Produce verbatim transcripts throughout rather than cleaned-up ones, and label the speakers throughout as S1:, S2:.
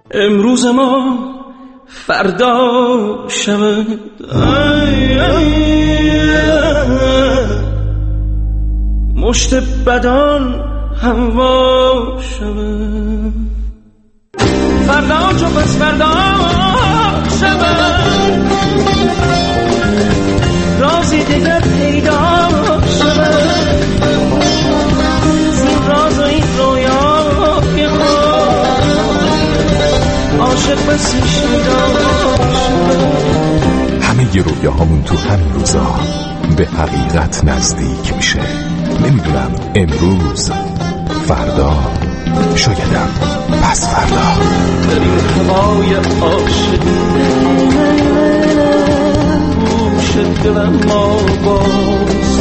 S1: امروز ما فردا شود، مشت بدان هوا شود، فردا چو پس فردا شود، رازی دیگر پیدا شود، زین راز و این رویای خود عاشق بسی شیدا شود.
S2: همه ی رویاهامون تو همین روزا به حقیقت نزدیک میشه. نمیدونم امروز، فردا، شایدم پس فردا.
S1: در این هوای عاشقی گوش دلم ما باز،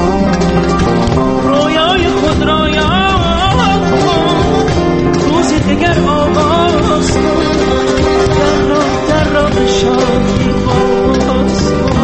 S1: رویای خود را یاد کن، روزی دیگر آغاز کن، در راه در راه شادی باز کن.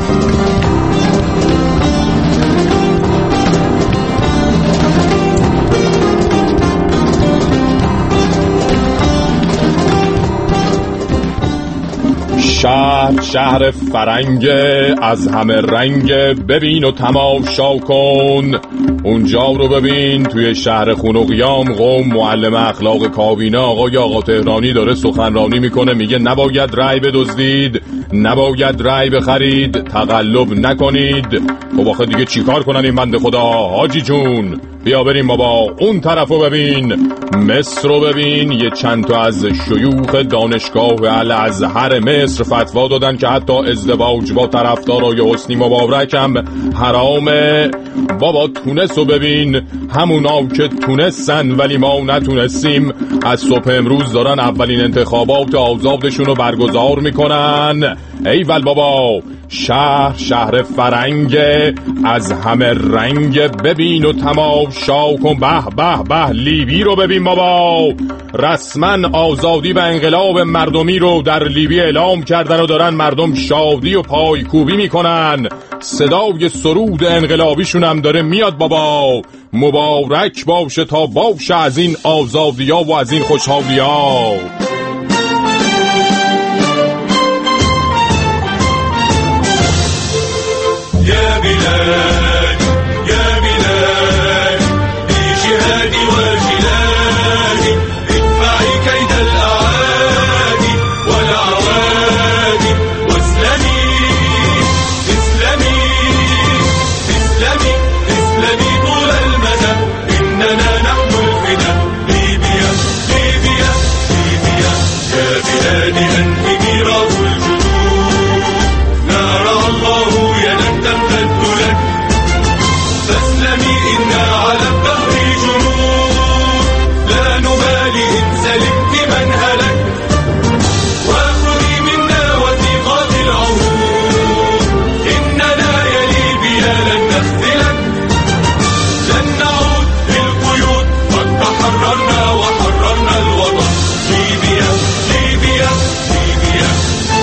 S3: شهر شهر فرنگ از همه رنگ، ببین و تماشا کن. اونجا رو ببین توی شهر خون و قیام، قوم معلم اخلاق کابینه آقای آقا تهرانی داره سخنرانی میکنه، میگه نباید رای بدزدید، نباید رای بخرید، تقلب نکنید. خب آخه دیگه چیکار کنن این بنده خدا؟ حاجی جون بیا بریم بابا اون طرفو ببین، مصر رو ببین. یه چند تا از شیوخ دانشگاه الازهر مصر فتوا دادن که حتی ازدواج با طرفدارای حسنی مبارک هم حرامه. بابا تونس رو ببین، همونا که تونستن ولی ما نتونستیم. از صبح امروز دارن اولین انتخابات آزادشون رو برگزار میکنن. ایول بابا، شهر شهر فرنگ از همه رنگ، ببین و تماشا کن. به به به لیبی رو ببین بابا، رسما آزادی و انقلاب مردمی رو در لیبی اعلام کردن و دارن مردم شادی و پایکوبی میکنن. صدای سرود انقلابیشون هم داره میاد بابا. مبارک باشه تا باشه از این آزادی ها و از این خوشحالی ها.
S4: يا بلاد يا بلاد بجهادي وجلادي ادفعي كيد الأعادي والأعوادي واسلمي اسلمي اسلمي اسلمي طول المدى إننا نحن الفدا. ليبيا ليبيا ليبيا يا بلادي أنت ميراث الجنود، نار الله تمتد لك، فاسلمي إنا على الدهر جنود، لا نبالي إن سلمت من هلك، وأخذي منا وثيقات العهود، إننا يا ليبيا لن نخذلك، لن نعود للقيود، قد تحررنا وحررنا الوطن. ليبيا ليبيا ليبيا.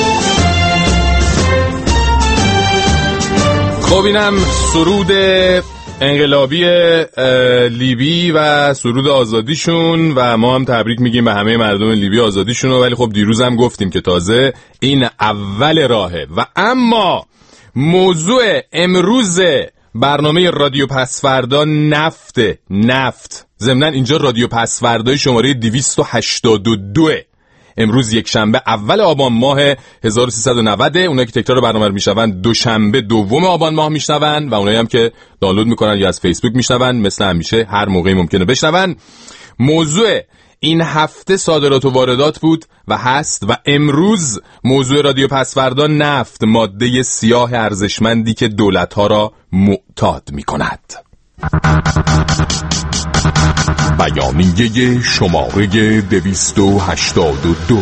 S3: خب اینم سرود انقلابی لیبی و سرود آزادیشون و ما هم تبریک میگیم به همه مردم لیبی آزادیشون. ولی خب دیروز هم گفتیم که تازه این اول راهه. و اما موضوع امروز برنامه رادیو پسفردا نفت نفت ضمناً اینجا رادیو پسفردای شماره دویست و هشتاد و دو. امروز یک شنبه اول آبان ماه هزار و سیصد و نود. اونایی که تکرار برنامه رو میشنون دوشنبه دوم آبان ماه میشنون و اونایی هم که دانلود میکنن یا از فیسبوک میشنون مثل همیشه هر موقعی ممکنه بشنون. موضوع این هفته صادرات و واردات بود و هست و امروز موضوع رادیو پسفردا نفت، ماده سیاه ارزشمندی که دولت‌ها را معتاد میکند. بیانیه شماره دویست و هشتاد و دو.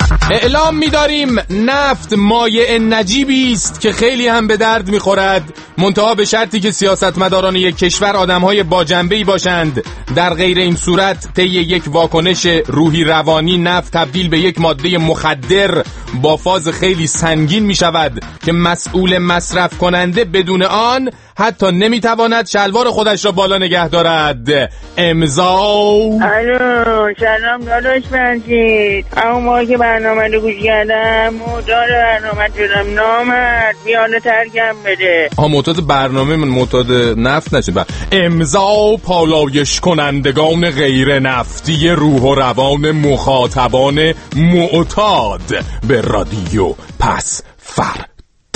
S3: اعلام می‌داریم نفت مایع نجیبی است که خیلی هم به درد می‌خورد. منتها به شرطی که سیاستمداران یک کشور آدم‌های با جنبه‌ای باشند. در غیر این صورت طی یک واکنش روحی روانی نفت تبدیل به یک ماده مخدر با فاز خیلی سنگین می شود که مسئول مصرف کننده بدون آن حتی نمیتواند شلوار خودش را بالا نگه دارد. امضا.
S5: الو سلام داداش بنجید، اما ما که برنامه رو گوش کردم معتاد برنامه شدم، نامرد بیانه ترکم بده.
S3: ها معتاد برنامه من معتاد نفت نشید. امضا پالایش کنندگان غیر نفتی روح و روان مخاطبان معتاد به رادیو پس فردا.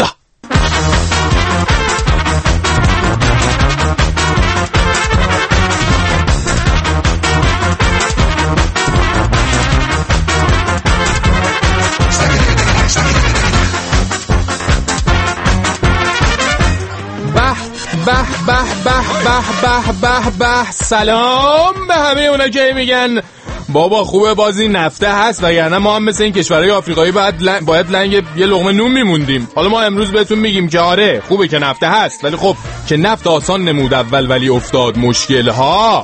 S3: به به به به به به سلام به همه اونا که میگن بابا خوبه بازی نفته هست، وگرنه ما هم مثل این کشورهای آفریقایی باید لنگ باید لنگ یه لقمه نون میموندیم. حالا ما امروز بهتون میگیم که آره خوبه که نفته هست، ولی خب که نفت آسان نمود اول ولی افتاد مشکل ها.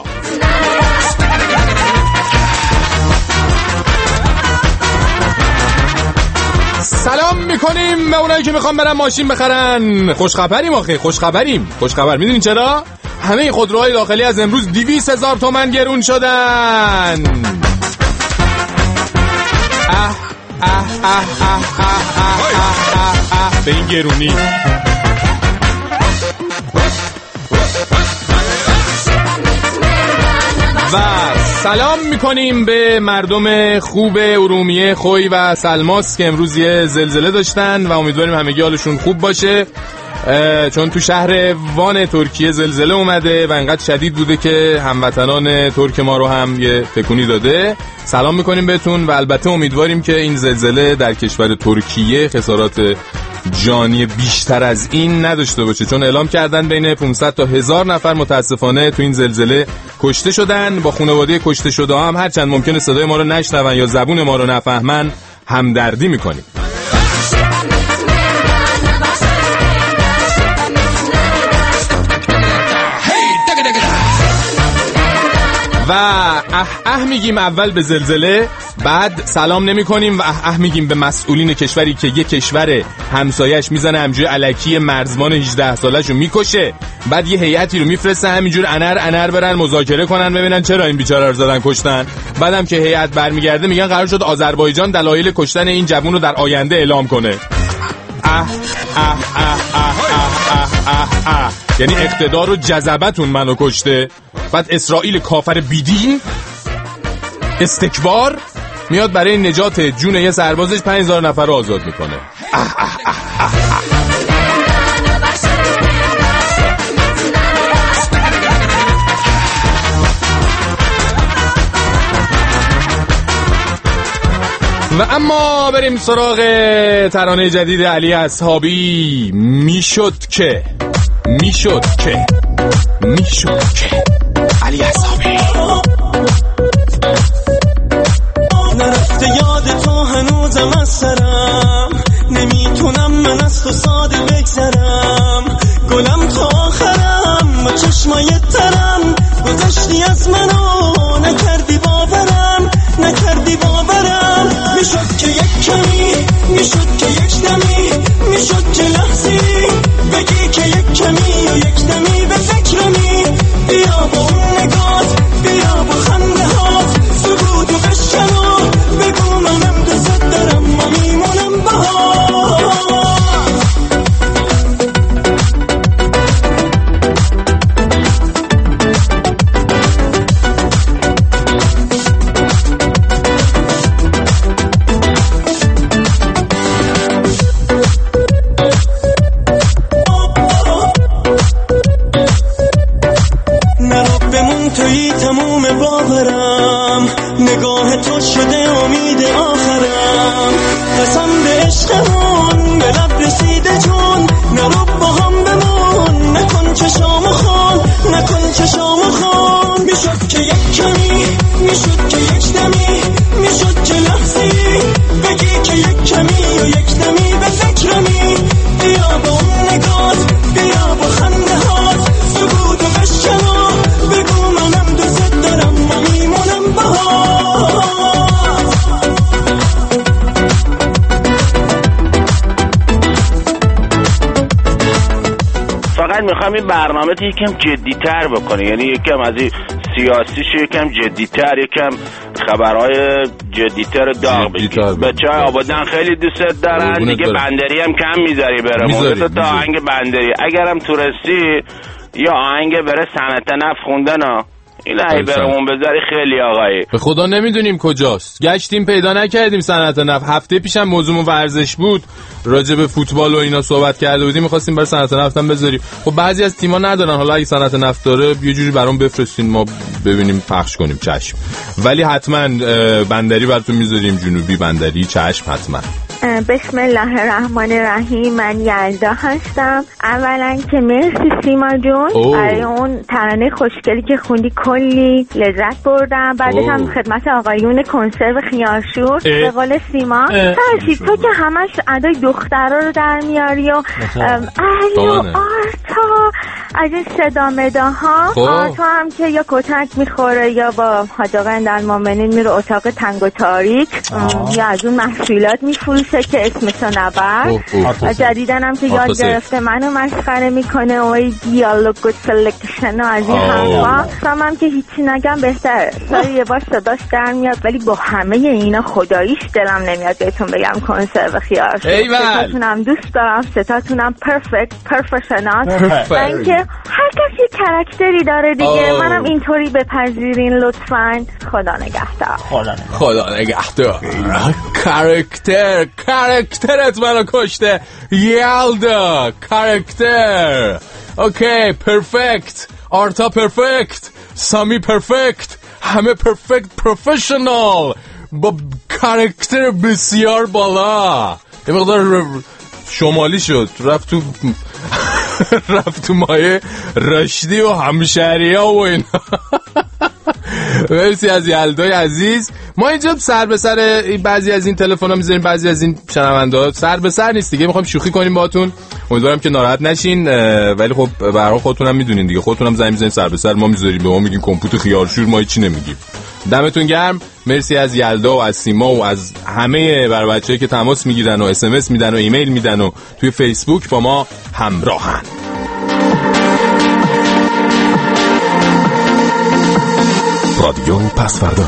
S3: سلام میکنیم به اونایی که میخوام برن ماشین بخرن. خوشخبریم آخه، خوشخبریم خوشخبر. میدونین چرا؟ همه خودروهای داخلی از امروز دویست هزار تومن گرون شدن. اه اه اه اه اه اه اه اه به این گرونی. و سلام میکنیم به مردم خوب ارومیه، خوی و سلماس که امروز یه زلزله داشتن و امیدواریم همگی حالشون خوب باشه، چون تو شهر وان ترکیه زلزله اومده و انقدر شدید بوده که هموطنان ترک ما رو هم یه تکونی داده. سلام میکنیم بهتون و البته امیدواریم که این زلزله در کشور ترکیه خسارات جانی بیشتر از این نداشته باشه، چون اعلام کردن بین پانصد تا هزار نفر متاسفانه تو این زلزله کشته شدن. با خانواده کشته شده هم هرچند ممکنه صدای ما رو نشنون یا زبون ما رو نفهمن همدردی میکنیم. و اه اه میگیم اول به زلزله، بعد سلام نمی کنیم و اه اه میگیم به مسئولین کشوری که یک کشور همسایش میزنه همجوری الکی مرزبان هجده سالشو میکشه، بعد یه هیئتی رو میفرسته همینجور انر انر برن مذاکره کنن ببینن چرا این بیچاره رو زدن کشتن. بعدم که هیئت برمیگرده میگن قرار شد آذربایجان دلایل کشتن این جوون رو در آینده اعلام کنه. اه اه اه اه اه اه اه اه یعنی اقتدار و جذبتون منو کشته. بعد اسرائیل کافر بیدین استکبار میاد برای نجات جون یه سربازش پنج هزار نفر رو آزاد میکنه. اه اه اه اه اه. و اما بریم سراغ ترانه جدید علی اصحابی. میشد که میشد که میشد که علی اصحابی.
S1: نرفته یاد تو هنوزم از سرم، نمیتونم من از تو ساده بگذرم، گلم تا آخرم با چشمای ترم، گذشتی از منو نکردی باورم، نکردی باورم. میشد که یک کمی، میشد که یک دمی، میشد که لحظی بگی که یک کمی و یک دمی به فکرمی. بیا با اون نگات، بیا با خنده هات، سکوت و بشکن و بگو منم دوست دارم ما میمونم باهات.
S6: میخوام این برنامه تو یکم جدی‌تر بکنه، یعنی یکم از این سیاسیش یکم جدی‌تر، یکم خبرهای جدی‌تر داغ بگیر. بچه‌ها آبادان خیلی دوست دارن دیگه، بندری هم کم میذاری بره موقع تا آهنگ بندری اگرم تورستی یا آهنگ بره صنعت نفت خوندن ها این ای برامون بذاری خیلی آقایی.
S3: به خدا نمیدونیم کجاست، گشتیم پیدا نکردیم. صنعت نفت هفته پیشم موضوع ورزش بود، راجع به فوتبال و اینا صحبت کرده بودیم، می‌خواستیم برای صنعت نفت هم بذاریم. خب بعضی از تیم‌ها ندارن، حالا اگه صنعت نفت داره یه جوری برام بفرستین ما ببینیم پخش کنیم. چشم. ولی حتما بندری براتون میذاریم، جنوبی بندری. چشم حتما.
S7: بسم الله الرحمن الرحیم. من یلدا هستم. اولا که مرسی سیما جون برای اون ترانه خوشگلی که خوندی، کلی لذت بردم. بعدش هم خدمت آقایون کنسرو خیارشور به قول سیما فرشید تو که همش ادای دخترا رو در میاری و علی و آرتا از این صدا مداها. تو هم که یا کتک میخوره یا با حاج آقا اندرمومنین میره اتاق تنگ و تاریک یا از اون محصولات میفروشه که اسمشو نبر. و جدیدن هم که یاد گرفته منو مسخره میکنه و ای دیالوگ و سلکشن و از این حرفا. هم, هم که هیچی نگم بهتره، ساری یه بار صداش در میاد، ولی با همه اینا خداییش دلم نمیاد بهتون بگم کنسرو خیار شد. ستاتونم دوست دارم، ستاتونم پرفکت پرفشنال. و اینکه هر کسی کرکتری داره دیگه، منم اینطوری بپذیرین لطفاً. خدا نگهدار.
S3: خدا نگهدار. کرکتر کرکترت منو کشته یلدا. کرکتر. اوکی پرفکت. آرتا پرفکت. سامی پرفکت. همه پرفکت پروفشنال با کرکتر بسیار بالا. یه مقدار شمالی شد، رفت تو رفت تو مایه رشدی و همشهری ها و اینا. مرسی از یلدای عزیز. ما اینجا سر به سر بعضی از این تلفن ها میذاریم، بعضی از این شنونده ها سر به سر نیست دیگه، میخوایم شوخی کنیم باهاتون. امیدوارم که ناراحت نشین، ولی خب به هر حال خودتون هم میدونین دیگه، خودتون هم زنگ میزنین سر به سر ما میذاریم، به ما میگین کمپوت خیارشور، ما هیچی نمیگیم. دمتون گرم. مرسی از یلدا و از سیما و از همه بر بچه‌ای که تماس میگیرن و اس ام اس میدن و ایمیل میدن و توی فیسبوک با ما همراهن.
S2: رادیو پسوردا.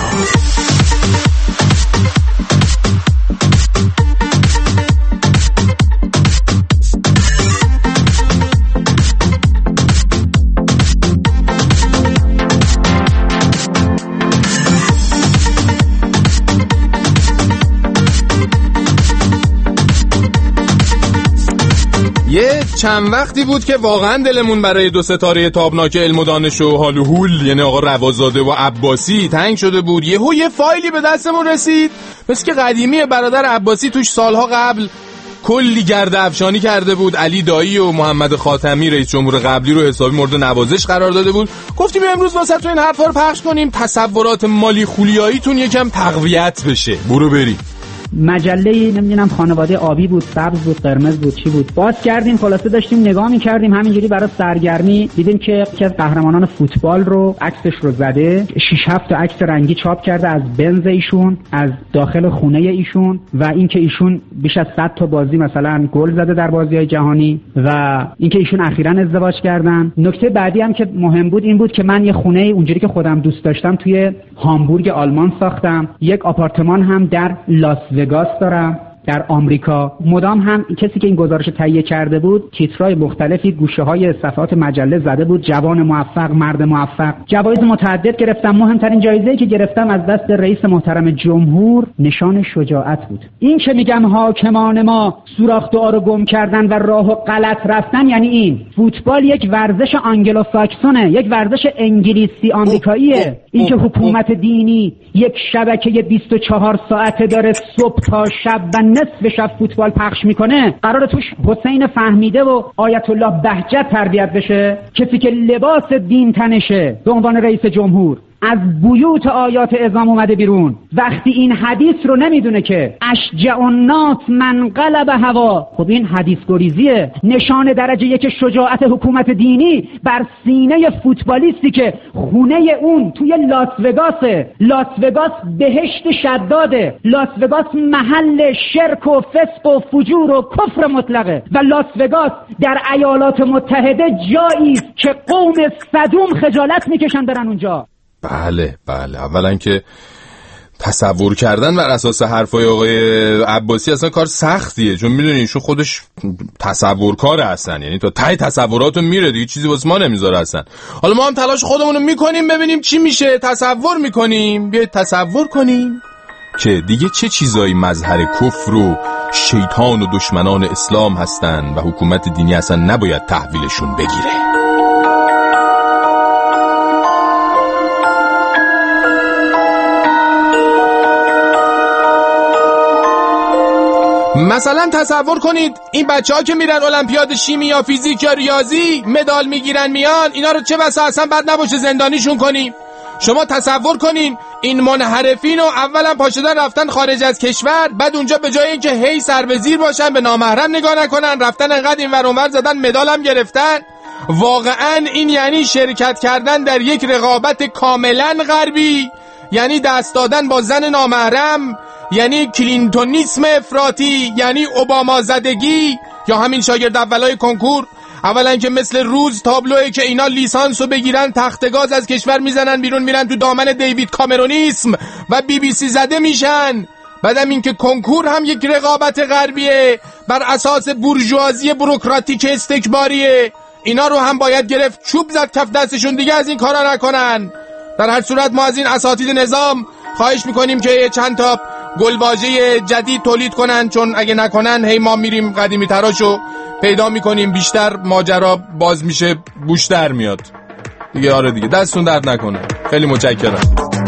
S3: یه چند وقتی بود که واقعا دلمون برای دو ستاره تابناک علم و دانش و حال و هول، یعنی آقا روازاده و عباسی تنگ شده بود. یهو یه فایلی به دستمون رسید مثل که قدیمی برادر عباسی توش سالها قبل کلی گرد افشانی کرده بود، علی دایی و محمد خاتمی رئیس جمهور قبلی رو حسابی مورد نوازش قرار داده بود. گفتیم امروز واسه تو این حرفا رو پخش کنیم، تصورات مالی خولیاییتون یکم تقویت بشه. برو بریم.
S8: مجله نمیدونم خانواده آبی بود، سبز بود، قرمز بود، چی بود، باز کردیم، خلاصه داشتیم نگاه می‌کردیم همینجوری برای سرگرمی، دیدیم که یکی از قهرمانان فوتبال رو عکسش رو زده، شش هفت تا عکس رنگی چاپ کرده از بنز ایشون، از داخل خونه ایشون و اینکه ایشون بیش از صد تا بازی مثلا گل زده در بازی‌های جهانی و اینکه ایشون اخیراً ازدواج کردن. نکته بعدی هم که مهم بود این بود که من یه خونه اونجوری که خودم دوست داشتم توی هامبورگ آلمان ساختم، یک آپارتمان هم در لاس وگاس دارم در آمریکا. مدام هم کسی که این گزارش تهیه کرده بود تیترهای مختلفی گوشه‌های صفحات مجله زده بود، جوان موفق، مرد موفق. جوایز متعدد گرفتم. مهمترین جایزه‌ای که گرفتم از دست رئیس محترم جمهور نشان شجاعت بود. این که میگم حاکمان ما سوراخ دعا رو گم کردن و راهو غلط رفتن، یعنی این فوتبال یک ورزش آنگلو ساکسونه، یک ورزش انگلیسی آمریکاییه. این که حکومت دینی یک شبکه بیست و چهار ساعته داره صبح تا شب و نصف شب فوتبال پخش میکنه، قراره توش حسین فهمیده و آیت الله بهجت تربیت بشه، کسی که لباس دین تنشه به عنوان رئیس جمهور. از بیوت آیات اعظام اومده بیرون. وقتی این حدیث رو نمیدونه که اشجع الناس من قلب هوا، خب این حدیث گریزیه، نشان درجه یک شجاعت حکومت دینی بر سینه فوتبالیستی که خونه اون توی لاس وگاسه. لاس وگاس بهشت شداده، لاس وگاس محل شرک و فسق و فجور و کفر مطلقه و لاس وگاس در ایالات متحده جایی است که قوم صدوم خجالت میکشن برن اونجا.
S3: بله بله، اولا که تصور کردن بر اساس حرفای آقای عباسی اصلا کار سختیه، چون میدونی ایشون خودش تصورکاره اصلا، یعنی تا ته تصوراتو میره دیگه، چیزی واسه ما نمیذاره اصلا. حالا ما هم تلاش خودمونو میکنیم ببینیم چی میشه، تصور میکنیم، بیاید تصور کنیم که دیگه چه چیزایی مظهر کفر و شیطان و دشمنان اسلام هستن و حکومت دینی اصلا نباید تحویلشون بگیره. مثلا تصور کنید این بچه ها که میرن المپیاد شیمی یا فیزیک یا ریاضی مدال میگیرن میان، اینا رو چه بسا اصلا بد نباشه زندانیشون کنیم. شما تصور کنین این منحرفین رو اولا پاشدن رفتن خارج از کشور، بعد اونجا به جای اینکه هی سر به زیر باشن به نامحرم نگاه نکنن، رفتن انقدر این ور اونور زدن مدال هم گرفتن. واقعا این یعنی شرکت کردن در یک رقابت کاملا غربی، یعنی دست دادن با زن نامحرم، یعنی کلینتونیسم افراطی، یعنی اوباما زدگی. یا همین شاگرد اولای کنکور، اولا که مثل روز تابلوئه که اینا لیسانسو بگیرن تختگاز از کشور میزنن بیرون، میرن تو دامن دیوید کامرونیسم و بی بی سی زده میشن. بعدم این که کنکور هم یک رقابت غربیه بر اساس بورژوازی بوروکراتیک استکباریه، اینا رو هم باید گرفت چوب زد کف دستشون، دیگه از این کارا نکنن. در هر صورت ما از این اساتید نظام خواهش میکنیم که چند تا گلواژه جدید تولید کنن، چون اگه نکنن هی ما میریم قدیمی تراشو پیدا میکنیم، بیشتر ماجرا باز میشه، بوشتر میاد دیگه. آره دیگه، دستون درد نکنه. خیلی متشکرم.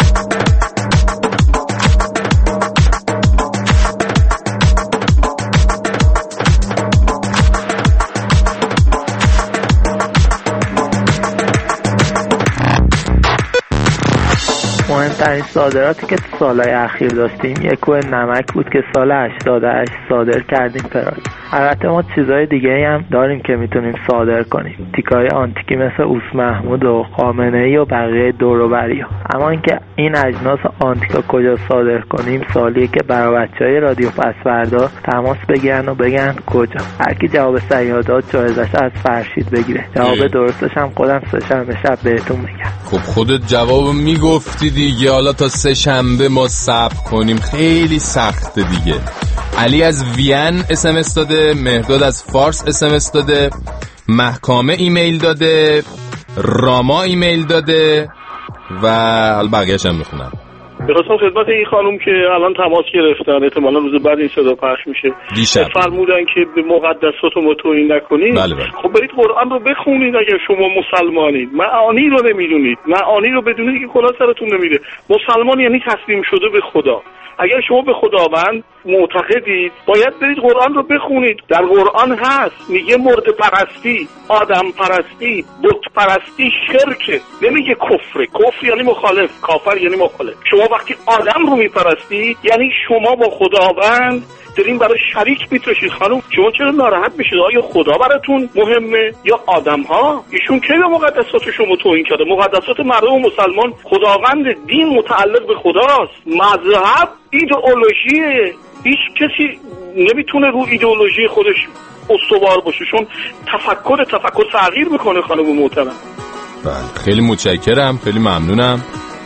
S9: مهمترین صادراتی که تو سالهای اخیر داشتیم یک کوه نمک بود که سال هشتاد و هشت صادر کردیم پراگ. البته ما چیزهای دیگه هم داریم که میتونیم صادر کنیم، تیکای آنتیکی مثل اوس محمود و خامنه‌ای و بقیه دور و بریا. اما اینکه این اجناس آنتیکا کجا صادر کنیم سالیه که برای بچهای رادیو پسوردا تماس بگیرن و بگن کجا. هر کی جواب صحیح داد جایزش از فرشید بگیره. جواب درستش هم خودم سه شنبه شب بهتون میگم.
S3: خب خودت جواب میگفتی دیگه، حالا تا سه شنبه ما صبر کنیم خیلی سخته دیگه. علی از وین اس ام اس داده، مهرداد از فارس اس ام اس داده، محکامه ایمیل داده، راما ایمیل داده و بقیه‌اش هم میخونم.
S10: می‌خواستم خدمت این خانم که الان تماس گرفتن، احتمالاً روز بعد این صدا پخش میشه،
S3: دیشب
S10: فرمودن که به مقدسات رو توهین نکنید.
S3: بله بله.
S10: خب برید قرآن رو بخونید اگر شما مسلمانید، معانی رو نمیدونید، معانی رو بدونید که کلا سرتون نمیره. مسلمان یعنی تسلیم شده به خدا. اگر شما به خداوند معتقدید باید برید قرآن رو بخونید. در قرآن هست میگه مرد پرستی، آدم پرستی، بت پرستی شرکه، نمیگه کفره. کفر یعنی مخالف، کافر یعنی مخالف. شما وقتی آدم رو میپرستی یعنی شما با خداوند دارین برای شریک میتوشید. خانم شما چرا ناراحت میشید؟ آیا خدا براتون مهمه یا آدم ها؟ ایشون کی به مقدسات شما توهین کرده؟ مقدسات مردم مسلمان، خداوند، دین متعلق به خداست. مذهب ایدئولوژیه، هیچ کسی نمیتونه رو ایدئولوژی خودش استوار باشه، چون تفکر تفکر تغییر میکنه. خانم محترم
S3: بله خیلی متشکرم، خیلی ممنونم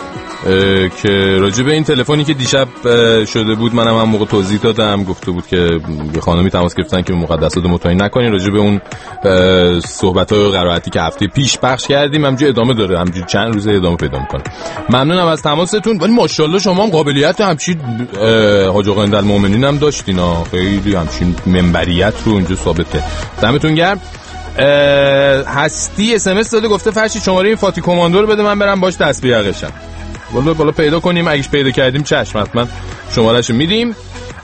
S3: که راجع به این تلفنی که دیشب شده بود منم هم موقع توضیح دادم، گفته بود که به خانمی تماس گرفتن که مقدسات مطمئن نکنین. راجع به اون صحبت‌های قرائتی که هفته پیش پخش کردیم همینجوری ادامه داره، همینجوری چند روزه ادامه پیدا می‌کنه. ممنونم از تماستون. ولی ماشاءالله شما هم قابلیت همچین حاج آقا المؤمنین هم داشتین ها، خیلی همچین منبریت رو اونجا ثابت کرد. دمتون گرم. هستی اس ام اس داده، گفته فرشید شماره این فاتی کماندو رو بده من برم باش تسبیح حقشم. والا بالا پیدا کنیم، اگه پیدا کردیم چشم حتما شمارهشو میدیم.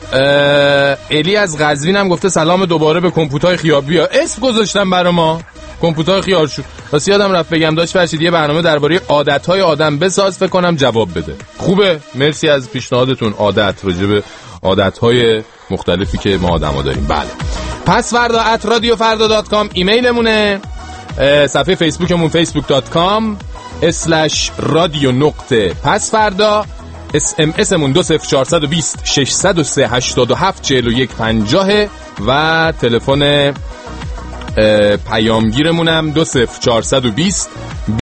S3: الی از قزوین هم گفته سلام دوباره به کمپوتای خیابی ها، اسم گذاشتن برا ما. کمپیوتر خیارشور. واسه یادم رفت بگم داشت فرشید یه برنامه درباره عادت‌های آدم بساز، فکر کنم جواب بده. خوبه، مرسی از پیشنهادتون. عادت، راجع به عادت‌های مختلفی که ما آدم‌ها داریم. بله. پس فردا ات رادیو فردا دات کام ایمیلمونه. صفحه فیسبوکمون فیسبوک دات کام اسلش رادیو نقطه پس فردا. اس ام اسمون دو صفر چهارصد و بیست ششصد و سه هشتاد و هفت چهل و یک پنجاه و تلفن پیامگیرمونم دو صفر چهارصد و بیست